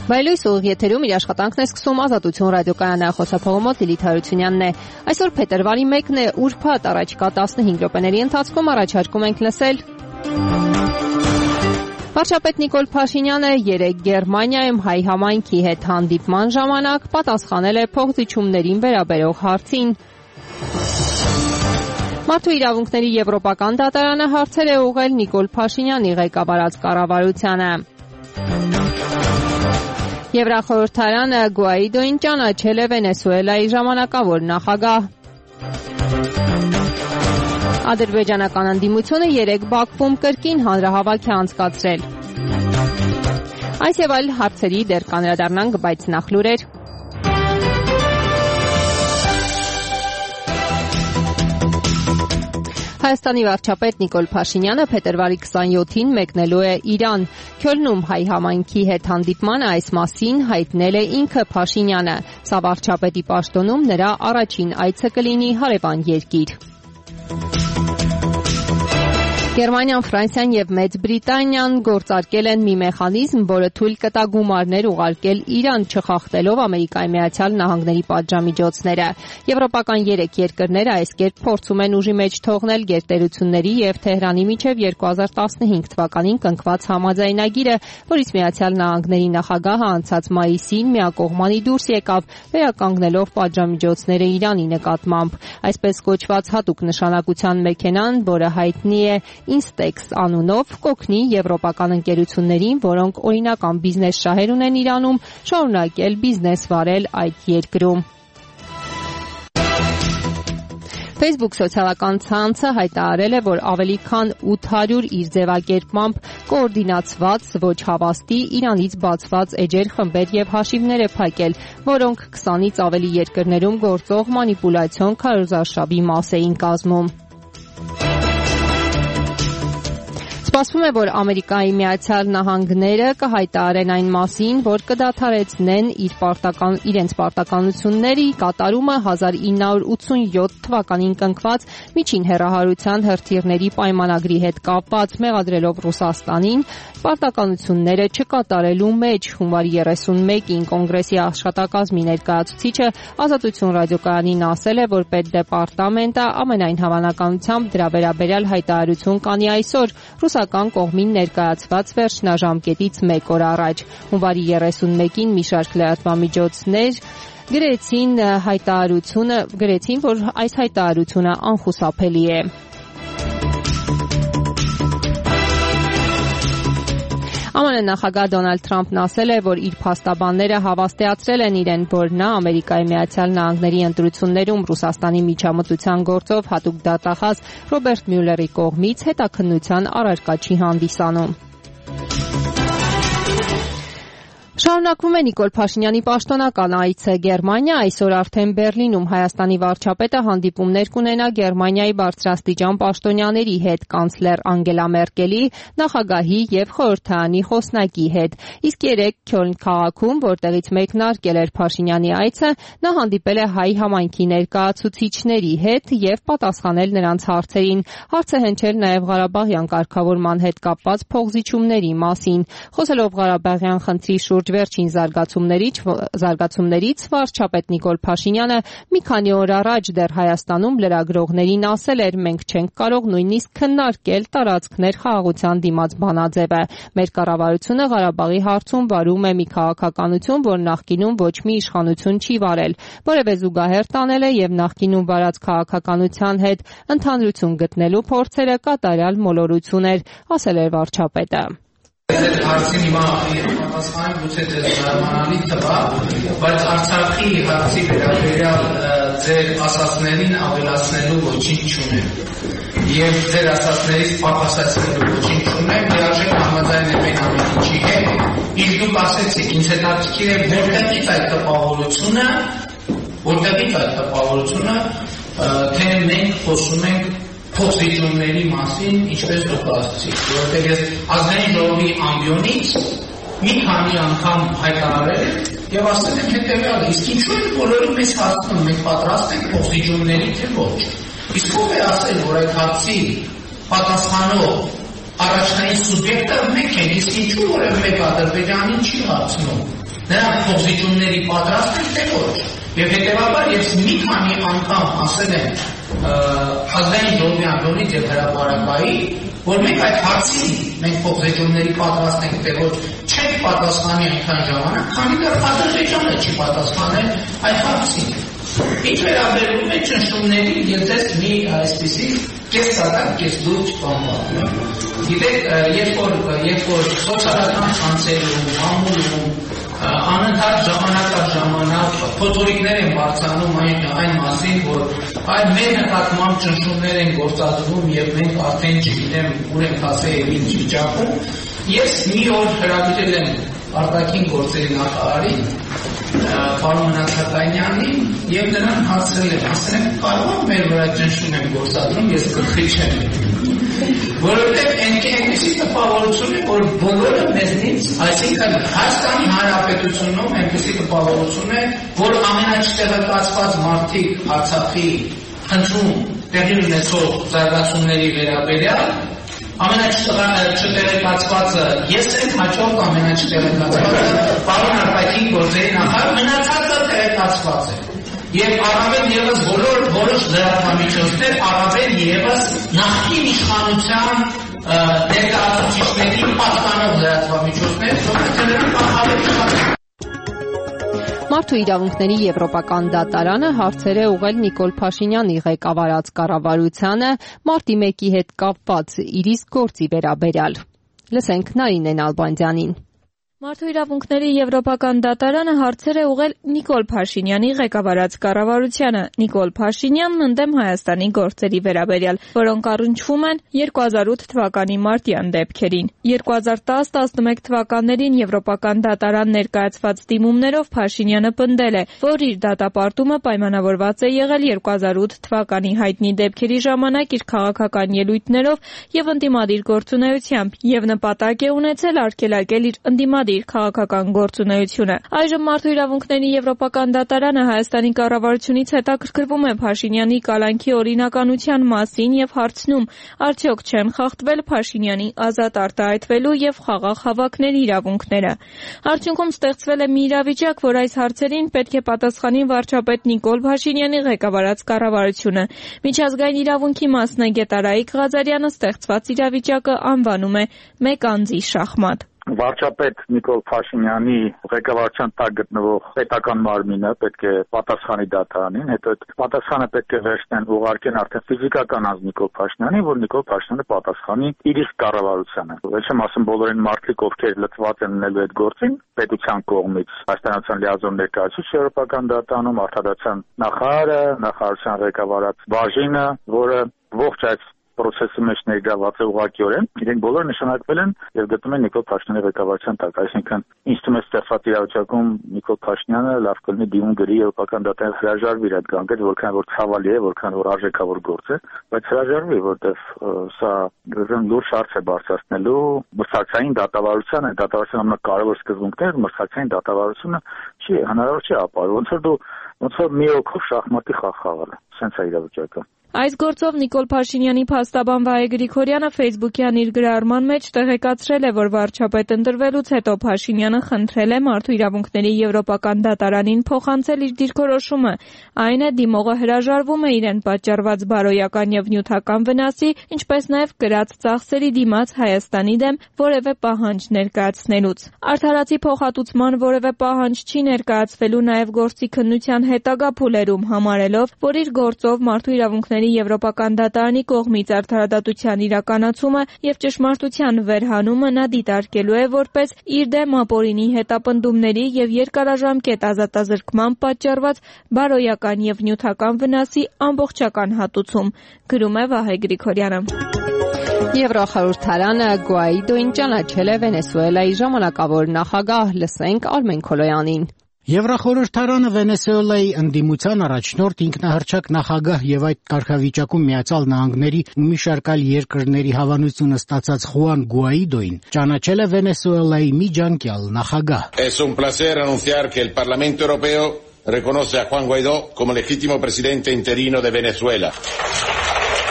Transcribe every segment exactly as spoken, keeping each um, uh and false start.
Բայլույս ուղիղ եթերում իր աշխատանքն է սկսում Ազատություն ռադիոկայանը, խոսափողումով Լիլիթ Հարությունյանն է։ Այսօր փետրվարի մեկն է, ուրբաթ, առաջիկա տասնհինգ րոպեների ընթացքում առաջարկում ենք լսել վարչապետ Նիկոլ Փաշինյանը երեկ Գերմանիայում հայ համայնքի հետ հանդիպման ժամանակ պատասխանել է փոխզիջումներին վերաբերող հարցին։ Մարդու իրավունքների եվրոպական դատարանը հարցեր է ուղղել Նիկոլ Փաշինյանի ղեկավարած կառավարությանը։ Եվրախորհրդարանը Գուաիդոին ճանաչել է Վենեսուելայի ժամանակավոր նախագահ։ Ադրբեջանական ընդդիմությունը երեկ Բաքվում կրկին հանրահավաք է անցկացրել։ Այս եւ այլ հարցերի դեռ կանրադառնանք, բայց նախ լուրեր։ Հայաստանի վարչապետ Նիկոլ Փաշինյանը փետրվարի քսանյոթին մեկնելու է Իրան։ Քյոլնում հայ համայնքի հետ հանդիպմանը այս մասին հայտնել է ինքը Փաշինյանը։ Սա վարչապետի պաշտոնում նրա առաջին այցը կլինի հարևան երկիր։ Գերմանիան, Ֆրանսիան եւ Մեծ Բրիտանիան գործարկել են մի մեխանիզմ, որը թույլ կտա գումարներ ուղարկել Իրան, չխախտելով Ամերիկայի Միացյալ Նահանգների պատժամիջոցները։ Եվրոպական երեք երկրները այս կերպ փորձում են ուժի մեջ թողնել գերտերությունների եւ Թեհրանի միջև երկու հազար տասնհինգ թվականին կնքված համաձայնագիրը, որից Միացյալ Նահանգների նախագահը անցած մայիսին միակողմանի դուրս եկավ, վերականգնելով պատժամիջոցները Իրանի նկատմամբ։ Այսպես կոչված հատուկ նշանակության մեքենան, որը հայտնի է Instex անունով, կօգնի եվրոպական ընկերություններին, որոնք օրինական բիզնես շահեր ունեն Իրանում, շարունակել բիզնես վարել այդ երկրում։ Facebook սոցիալական ցանցը հայտարարել է, որ ավելի քան ութ հարյուր իր ձևակերպմամբ կոորդինացված ոչ հավաստի Իրանից բացված էջեր, խմբեր եւ հաշիվներ է փակել, որոնք քսանից ավելի երկրներում գործող մանիպուլյացիոն քարոզարշավի մաս էին կազմում։ Սպասվում է, որ Ամերիկայի Միացյալ Նահանգները կհայտարարեն այն մասին, որ կդադարեցնեն իր պարտական, իրենց պարտականությունների կատարումը հազար ինը հարյուր ութսունյոթ թվականին կնքված միջին հեռահարության հրթիռների պայմանագրի հետ կապված, մեղադրելով Ռուսաստանին պարտականությունները չկատարելու մեջ։ Հունվարի երեսունմեկին կոնգրեսի աշխատակազմի ներկայացուցիչը Ազատություն ռադիոկայանին ասել է, որ Պետդեպարտամենտը ամենայն հավանականությամբ դրա վերաբերյալ հայտարարություն կանի այսօր ռուսական կողմին ներկայացված վերջնաժամկետից մեկ օր առաջ։ Հունվարի երեսունմեկին մի շարք լրատվամիջոցներ գրեցին հայտարարությունը, գրեցին, որ այս հայտարարությունը անխուսափելի է։ ԱՄՆ նախագահ Դոնալդ Թրամփն ասել է, որ իր փաստաբանները հավաստիացրել են իրեն, որ նա Ամերիկայի Միացյալ Նահանգների ընտրություններում Ռուսաստանի միջամտության գործով հատուկ դատախազ Ռոբերտ Մյուլլերի կողմից հետաքննության առարկա չի հանդիսանում։ Շարունակվում է Նիկոլ Փաշինյանի պաշտոնական այցը Գերմանիա, այսօր արդեն Բեռլինում Հայաստանի վարչապետը հանդիպումներ կունենա Գերմանիայի բարձրաստիճան պաշտոնյաների հետ, կանցլեր Անգելա Մերկելի, նախագահի եւ խորհրդարանի խոսնակի հետ։ Իսկ երեկ Քյոլն քաղաքում, որտեղից մեկնարկել էր Փաշինյանի այցը, նա հանդիպել է հայ համայնքի ներկայացուցիչների հետ եւ պատասխանել նրանց հարցերին։ Հարց է հնչել նաեւ Ղարաբաղյան կարգավորման հետ կապված փոխզիջումների մասին։ Խոսելով Ղարաբաղյան խնդրի շուրջ վերջին զարգացումներից, զարգացումներից վարչապետ Նիկոլ Փաշինյանը մի քանի օր առաջ դեռ Հայաստանում լրագրողներին ասել էր, մենք չենք կարող նույնիսկ քննարկել տարածքներ խաղաղության դիմաց բանաձևը։ Մեր կառավարությունը Ղարաբաղի հարցում վարում է մի քաղաքականություն, որ նախկինում ոչ մի իշխանություն չի վարել, որևէ զուգահեռ տանել է եւ նախկինում վարած քաղաքականության հետ ընդհանրություն գտնելու փորձերը կատարյալ մոլորություն էր, ասել էր վարչապետը։ Այդ հարցին հիմա պատասխանը գուցե ձեզ զարմանալի թվա, բայց Արցախի հարցի վերաբերյալ ձեր ասածներին ավելացնելու ոչինչ չունեմ։ Եվ ձեր ասածներից պակասացնելու ոչինչ չունեմ, լիարժեք համաձայն եմ այն ամենի հետ։ Իսկ դուք ասեցիք, ինձ հետաքրքիր է որտեղից այդ տպավորությունը, որտեղից այդ տպավորությունը, թե մենք խոսում ենք փոխզիջումների մասին, ինչպես դուք ասացիք, որովհետև ես ազգային ժողովի ամբիոնից մի քանի անգամ հայտարարել եւ ասել եմ հետեւյալը, իսկ ինչու է բոլորը մեզ հարցնում, մենք պատրաստ ենք փոխզիջումների թե ոչ։ Իսկ ով է ասել, որ այդ հարցի պատասխանող առաջնային սուբյեկտը մեկ է, իսկ ինչու որևէ մեկ Ադրբեջանին չի հարցնում։ Նրանք փոխզիջումների պատրաստ են, թե ոչ։ Եվ հետևաբար ես մի քանի անգամ ասել եմ ազգային ժողովի անդամից եւ հրապարակայի, որ մենք այդ հարցին մենք փոխզիջումների պատրաստ ենք, թե ոչ, չենք պատասխանի այնքան ժամանակ, քանի դեռ Ադրբեջանը չի պատասխանել այդ հարցին։ Ինչ վերաբերում է ճնշումների, ես ես մի այսպիսի կես սատակ, կես դուրջ բանվատում։ Գիտեք, երբ որ, երբ որ սոցիալական ցանցերում, ամուրում, անընդհատ ժամանակ առ ժամանակ փոթորիկներ են բարձրանում այն, այն մասին, որ այլ մեր նկատմամբ ճնշումներ են գործադրվում եւ մենք արդեն չգիտեմ ուր ենք հասել եւ ինչ վիճակում, ես մի օր հրավիրել եմ արտաքին գործերի նախարարին պարոն Մնացականյանին եւ նրան հարցրել եմ, ասել եմ, կարող եմ մեր վրա ճնշում եմ գործադրում, ես գլխի չեմ։ Որովհետեւ այնպիսի տպավորություն է, որ բոլորը մեզնից, այսինքն Հայաստանի Հանրապետությունում այնպիսի տպավորություն է, որ ամենաչտեղեկացված մարդիկ Արցախի խնդրում տեղի ունեցող զարգացումների վերաբերյալ ամենաչտեղեկացվածը ես եմ, հաջորդ ամենաչտեղեկացվածը պարոն արտաքին գործերի նախարար, մնացածը տեղեկացված է։ Եվ առավել ևս բոլոր որոշ լրատվամիջոցներ առավել ևս նախկին իշխանության ներկայացուցիչների պատկանող լրատվամիջոցներ, որոնք նրանք ավելի Մարդու իրավունքների եվրոպական դատարանը հարցեր է ուղղել Նիկոլ Փաշինյանի ղեկավարած կառավարությանը մարտի մեկի հետ կապված իր իսկ գործի վերաբերյալ։ Լսենք Նարինե Նալբանդյանին։ Մարդու իրավունքների եվրոպական դատարանը հարցեր է ուղղել Նիկոլ Փաշինյանի ղեկավարած կառավարությանը։ Նիկոլ Փաշինյանն ընդդեմ Հայաստանի գործերի վերաբերյալ, որոնք առնչվում են երկու հազար ութ թվականի մարտյան դեպքերին։ երկու հազար տաս տասնմեկ թվականներին եվրոպական դատարան ներկայացված դիմումներով Փաշինյանը պնդել է, որ իր դատապարտումը պայմանավորված է եղել երկու հազար ութ թվականի հայտնի դեպքերի ժամանակ իր քաղաքական ելույթներով եւ ընդդիմադիր գործունեությամբ եւ նպատակ է ունեցել արգելակել իր ընդդիմադիր իր քաղաքական գործունեությունը։ Այժմ Մարդու իրավունքների եվրոպական դատարանը Հայաստանի կառավարությունից հետաքրքրվում է Փաշինյանի կալանքի օրինականության մասին եւ հարցնում, արդյոք չեն խախտվել Փաշինյանի ազատ արտահայտվելու եւ խաղաղ հավաքների իրավունքները։ Արդյունքում ստեղծվել է մի իրավիճակ, որ այս հարցերին պետք է պատասխանի վարչապետ Նիկոլ Փաշինյանի ղեկավարած կառավարությունը։ Միջազգային իրավունքի մասնագետ Արայիկ Ղազարյանը ստեղծված իրավիճակը անվանում է մեկ անձի շախմատ։ Վարչապետ Նիկոլ Փաշինյանի ղեկավարության տակ գտնվող պետական մարմինը պետք է պատասխանի դատարանին, հետո այդ պատասխանը պետք է վերցնեն ուղարկեն արդեն ֆիզիկական անձ Նիկոլ Փաշինյանին, որ Նիկոլ Փաշինյանը պատասխանի իր իսկ կառավարությանը։ Ոչ եմ ասում բոլորին մարդիկ, ովքեր լծված են ունելու այդ գործին, պետության կողմից Հայաստանյան լիազոր ներկայացուցիչ եվրոպական դատարանում, արտադրության նախարարը, նախարարության ղեկավարած բաժինը, որը ողջ այդ process-ի մեջ ներգրաված է ուղղակիորեն, իրենք բոլորը նշանակվել են եւ գտնում են Նիկոլ Փաշինյանի ղեկավարության տակ, այսինքն ինձ թվում է ստեղծված իրավիճակում Նիկոլ Փաշինյանը լավ կլինի դիմում գրի եվրոպական դատարան հրաժարվի այդ գանգից, որքան որ ցավալի է, որքան որ արժեքավոր գործ է, բայց հրաժարվի, որտեվ սա գերան լուրջ հարց է բարձրացնելու մրցակցային դատավարությանը, դատավարության ամենակարևոր սկզբունքները մրցակցային դատավարությունը չի հնարավոր չի ապահովել, ոնց որ դու ոնց որ մի օքով շախմատի խաղ խաղալ, սենց է իրավիճակը։ Այս գործով Նիկոլ Փաշինյանի փաստաբան Վահե Գրիգորյանը Facebook-յան իր գրառման մեջ տեղեկացրել է, որ վարչապետ ընտրվելուց հետո Փաշինյանը խնդրել է Մարդու իրավունքների եվրոպական դատարանին փոխանցել իր դիրքորոշումը, այն է դիմողը հրաժարվում է իրեն պատճառված բարոյական եւ նյութական վնասի, ինչպես նաեւ կրած ծախսերի դիմաց Հայաստանի դեմ որևէ պահանջ ներկայացնելուց։ Արդարացի փոխհատուցման որևէ պահանջ չի ներկայացվելու նաեւ գործի քննության հետագա փուլերում, համարելով, որ իր գործով Մարդու իրավունքների Եվրոպական դատարանի կողմից արդարադատության իրականացումը եւ ճշմարտության վերհանումը նա դիտարկելու է որպես իր դեմ ապօրինի հետապնդումների եւ երկարաժամկետ ազատազրկման պատճառված բարոյական եւ նյութական վնասի ամբողջական հատուցում, գրում է Վահե Գրիգորյանը։ Եվրոխորհրդարանը Գուայդոին ճանաչել է Վենեսուելայի ժամանակավոր նախագահ, լսենք Արմեն Քոլոյանին։ Եվրոխորհրդարանը Վենեսուելայի ընդդիմության առաջնորդ ինքնահռչակ նախագահ եւ այդ կարգավիճակում Միացյալ Նահանգների ու մի շարք այլ երկրների հավանությունը ստացած Խուան Գուայդոին ճանաչել է Վենեսուելայի միջանկյալ նախագահ։ Es un placer anunciar que el Parlamento Europeo reconoce a Juan Guaidó como legítimo presidente interino de Venezuela.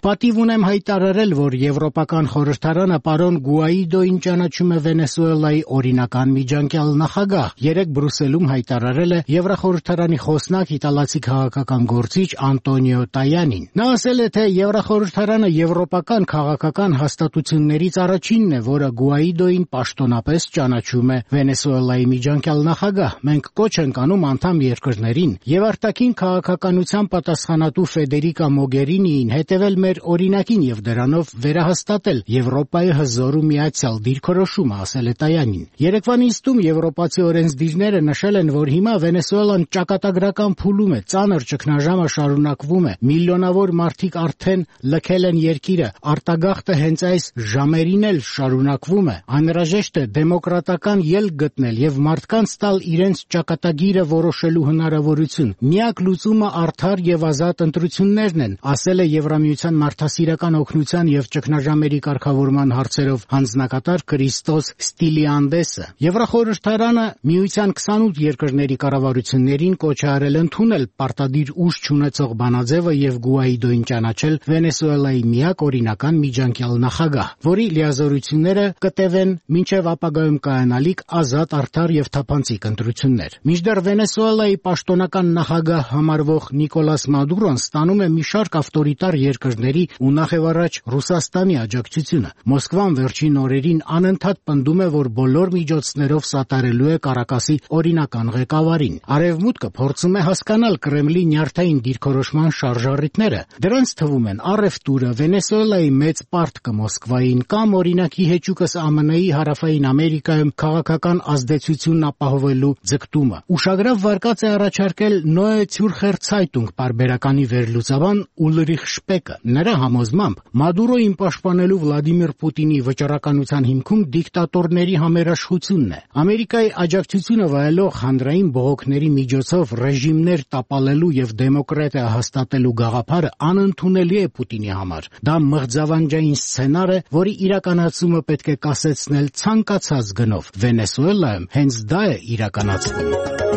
Պատիվ ունեմ հայտարարել, որ Եվրոպական խորհրդարանը պարոն Գուաիդոին ճանաչում է Վենեսուելայի օրինական միջանկյալ նախագահ։ Երեկ Բրուսելում հայտարարել է Եվրախորհրդարանի խոսնակ իտալացի քաղաքական գործիչ Անտոնիո Տայանին։ Նա ասել է, թե Եվրախորհրդարանը եվրոպական քաղաքական հաստատություններից առաջինն է, որը Գուաիդոին պաշտոնապես ճանաչում է Վենեսուելայի միջանկյալ նախագահ։ Մենք կոչ ենք անում անդամ երկրներին եւ արտաքին քաղաքականության պատասխանատու Ֆեդերիկա Մոգերինիին հետևել մեր օրինակին եւ դրանով վերահաստատել Եվրոպայի հզոր ու միացյալ դիրքորոշումը, ասել է Տայանին։ Երեկվա նիստում եվրոպացի օրենսդիրները նշել են, որ հիմա Վենեսուելան ճակատագրական փուլում է, ծանր ճգնաժամը շարունակվում է, միլիոնավոր մարդիկ արդեն լքել են երկիրը, արտագաղթը հենց այս ժամերին էլ շարունակվում է։ Անհրաժեշտ է դեմոկրատական ելք գտնել եւ մարդկանց տալ իրենց ճակատագիրը որոշելու հնարավորություն։ Միակ լուծումը արդար եւ ազատ ընտրություններն են, ասել է Եվրամիության մարդասիրական օգնության եւ ճգնաժամերի կարգավորման հարցերով հանձնակատար Կրիստոս Ստիլիանդեսը։ Եվրախորհրդարանը միության քսանութ երկրների կառավարություններին կոչ է արել ընդունել պարտադիր ուժ չունեցող բանաձևը եւ Գուաիդոին ճանաչել Վենեսուելայի միակ օրինական միջանկյալ նախագահ, որի լիազորությունները կտևեն մինչև ապագայում կայանալիք ազատ, արդար եւ թափանցիկ ընտրություններ։ Մինչդեռ Վենեսուելայի պաշտոնական նախագահ համարվող Նիկոլաս Մադուրոն ստանում է մի շարք ավտորիտար երկրների ու նախևառաջ Ռուսաստանի աջակցությունը։ Մոսկվան վերջին օրերին անընդհատ պնդում է, որ բոլոր միջոցներով սատարելու է Կարակասի օրինական ղեկավարին։ Արևմուտքը փորձում է հասկանալ Կրեմլի նյարդային դիրքորոշման շարժառիթները։ Դրանց թվում են առևտուրը, Վենեսուելայի մեծ պարտքը Մոսկվային կամ օրինակի հեճուկս ԱՄՆ-ի Հարավային Ամերիկայում քաղաքական ազդեցությունն ապահովելու ձգտումը։ Ուշագրավ վարկած է առաջարկել Նոե Ցյուրխեր Ցայտունգ պարբերականի վերլուծաբան Ուլրիխ Շպեկը։ Նրա համոզմամբ Մադուրոին պաշտպանելու Վլադիմիր Պուտինի վճռականության հիմքում դիկտատորների համերաշխությունն է։ Ամերիկայի աջակցությունը վայելող հանրային բողոքների միջոցով ռեժիմներ տապալելու եւ դեմոկրատիա հաստատելու գաղափարը անընդունելի է Պուտինի համար։ Դա մղձավանջային սցենար է, որի իրականացումը պետք է կասեցնել ցանկացած գնով։ Վենեսուելայում հենց դա է իրականացվում։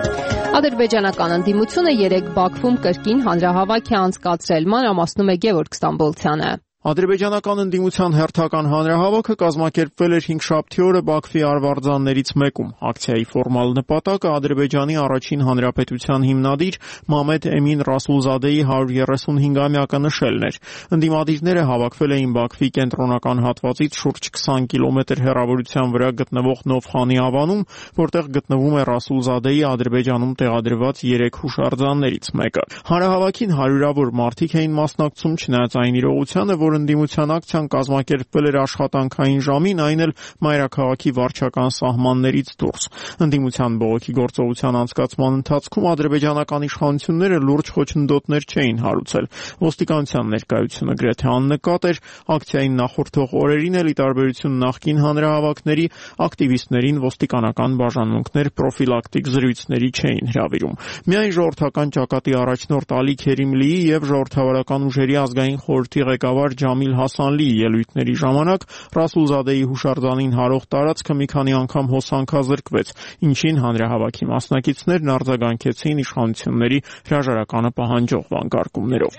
Ադրբեջանական ընդդիմությունը երեկ Բաքվում կրկին հանրահավաք է անցկացրել, մանրամասնում է Գևորգ Ստամբոլցյանը։ Ադրբեջանական ընդդիմության հերթական հանրահավաքը կազմակերպվել էր հինգշաբթի օրը Բաքվի արվարձաններից մեկում։ Ակցիայի ֆորմալ նպատակը Ադրբեջանի առաջին հանրապետության հիմնադիր Մամեդ Էմին Ռասուլզադեի հարյուր երեսունհինգամյակը նշելն էր։ Ընդդիմադիրները հավաքվել էին Բաքվի կենտրոնական հատվածից շուրջ քսան կիլոմետր հեռավորության վրա գտնվող Նովխանի ավանում, որտեղ գտնվում է Ռասուլզադեի Ադրբեջանում տեղադրված երեք հուշարձաններից մեկը։ Հանրահավաքին հարյուրավոր մարդիկ էին մասնակցում, չնայած այն իրողությանը, որ ընդդիմության ակցիան կազմակերպվել էր աշխատանքային ժամին, այն էլ մայրաքաղաքի վարչական սահմաններից դուրս։ Ընդդիմության բողոքի գործողության անցկացման ընթացքում ադրբեջանական իշխանությունները լուրջ խոչընդոտներ չէին հարուցել։ Ոստիկանության ներկայությունը գրեթե աննկատ էր, ակցիային նախորդող օրերին էլ ի տարբերություն նախկին հանրահավաքների, ակտիվիստներին ոստիկանական բաժանմունքներ պրոֆիլակտիկ զրույցների չէին հրավիրում։ Միայն ժողովրդական ճակատի առաջնորդ Ալի Քերիմլիի եւ ժողովրդավարական ուժերի ազգային խորհրդի ղեկավար Ջամիլ Հասանլիի ելույթների ժամանակ Ռասուլզադեի հուշարձանին հարող տարածքը մի քանի անգամ հոսանքազրկվեց, ինչին հանրահավաքի մասնակիցներն արձագանքեցին իշխանությունների հրաժարականը պահանջող վանկարկումներով։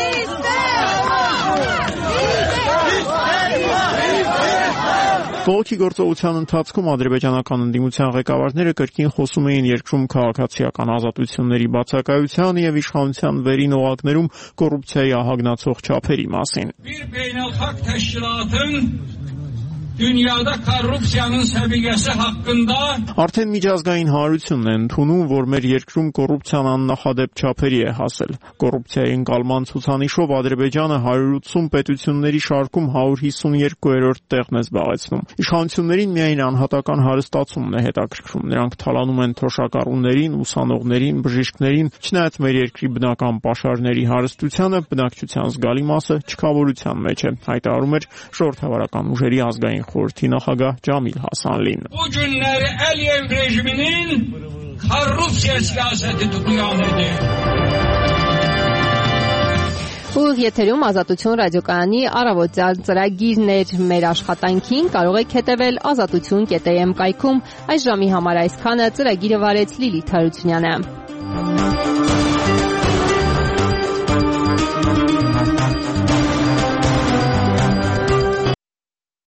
Բողոքի գործողության ընթացքում ադրբեջանական ընդդիմության ղեկավարները կրկին խոսում էին երկրում քաղաքացիական ազատությունների բացակայության եւ իշխանության վերին օղակներում կոռուպցիայի ահագնացող չափերի մասին։ Dünyada korrupsiyanın səviyyəsi haqqında Արդեն միջազգային հանրությունն է ընդունում, որ մեր երկրում կոռուպցիան աննախադեպ չափերի է հասել։ Կոռուպցիայի ընկալման ցուցանիշով Ադրբեջանը հարյուր ութսուն պետությունների շարքում հարյուր հիսունյոթերորդ տեղն է զբաղեցնում։ Իշխանություններին միայն անհատական հարստացումն է հետաքրքրում։ Նրանք թալանում են թոշակառուներին, ուսանողներին, բժիշկներին, չնայած մեր երկրի բնական պաշարների հարստությանը բնակչության զգալի մասը չքավորության մեջ է, հայտարարում էր ժողովրդավարական ուժերի ազգային խորհրդի նախագահ Ջամիլ Հասանլին։ Bu günləri Əliyev rejiminin korrupsiya siyasəti tutuyan idi։ Ուղիղ եթերում Ազատություն ռադիոկայանի առավոտյան ծրագիրն էր մեր աշխատանքին, կարող եք հետևել ազատություն կետ էմ կայքում։ Այս ժամի համար այսքանը, ծրագիրը վարեց Լիլիթ Հարությունյանը։